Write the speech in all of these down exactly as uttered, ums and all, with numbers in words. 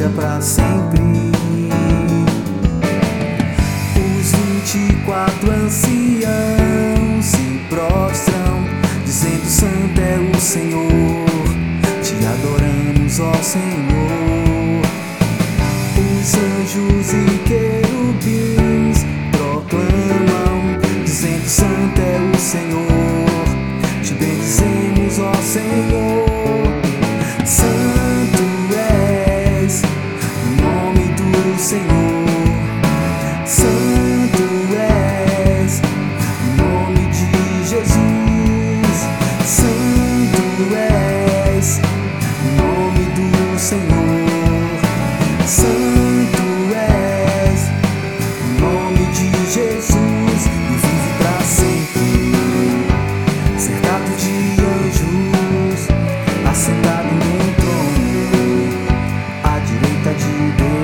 vida pra sempre. Os vinte e quatro anciãos se prostram, dizendo: Santo é o Senhor, te adoramos, ó Senhor. Os anjos e querubins proclamam, dizendo: Santo é o Senhor, te bendizemos, ó Senhor. Santo és o nome do Senhor. Santo és o nome de Jesus. Santo és o nome do Senhor. Santo és o nome de Jesus, e vive pra sempre, cercado de anjos, assentado num trono à direita de Deus.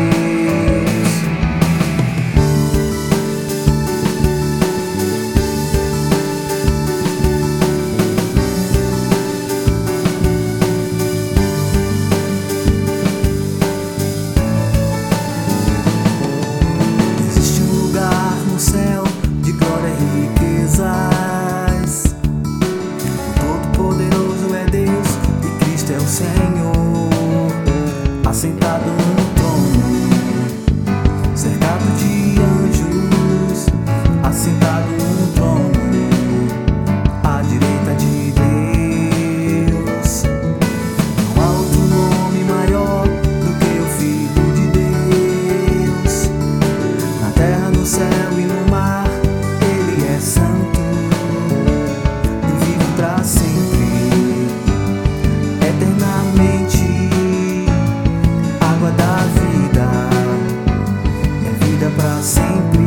Existe um lugar no céu de glória e riquezas. Todo-poderoso é Deus e Cristo é o Senhor, assentado no trono, cercado de anjos, assentado no trono à direita de Deus. Não há outro nome maior do que o Filho de Deus. Na terra, no céu e no mar, Ele é santo e vive pra sempre, eternamente. Água da vida, é vida pra sempre.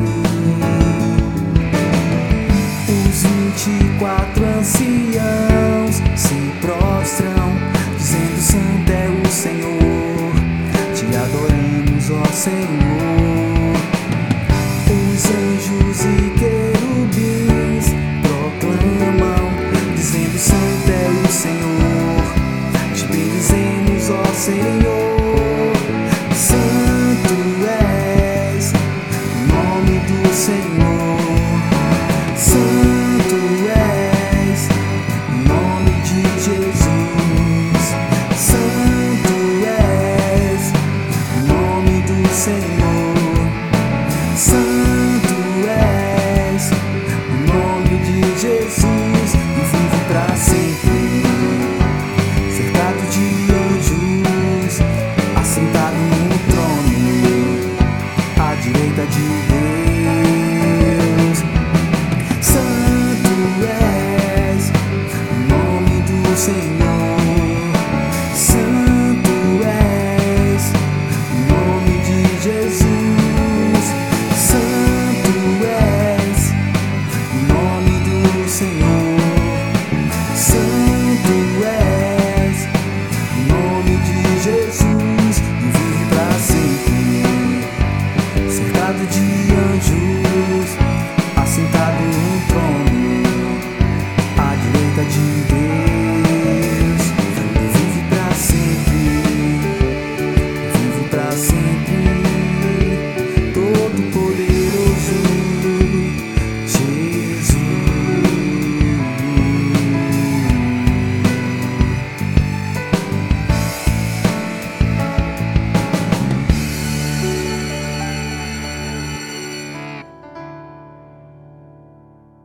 Os vinte e quatro anciãos se prostram, dizendo: Santo é o Senhor, te adoramos, ó Senhor. Os anjos e querubins proclamam, dizendo: Santo é o Senhor, te bendizemos, ó Senhor. Santo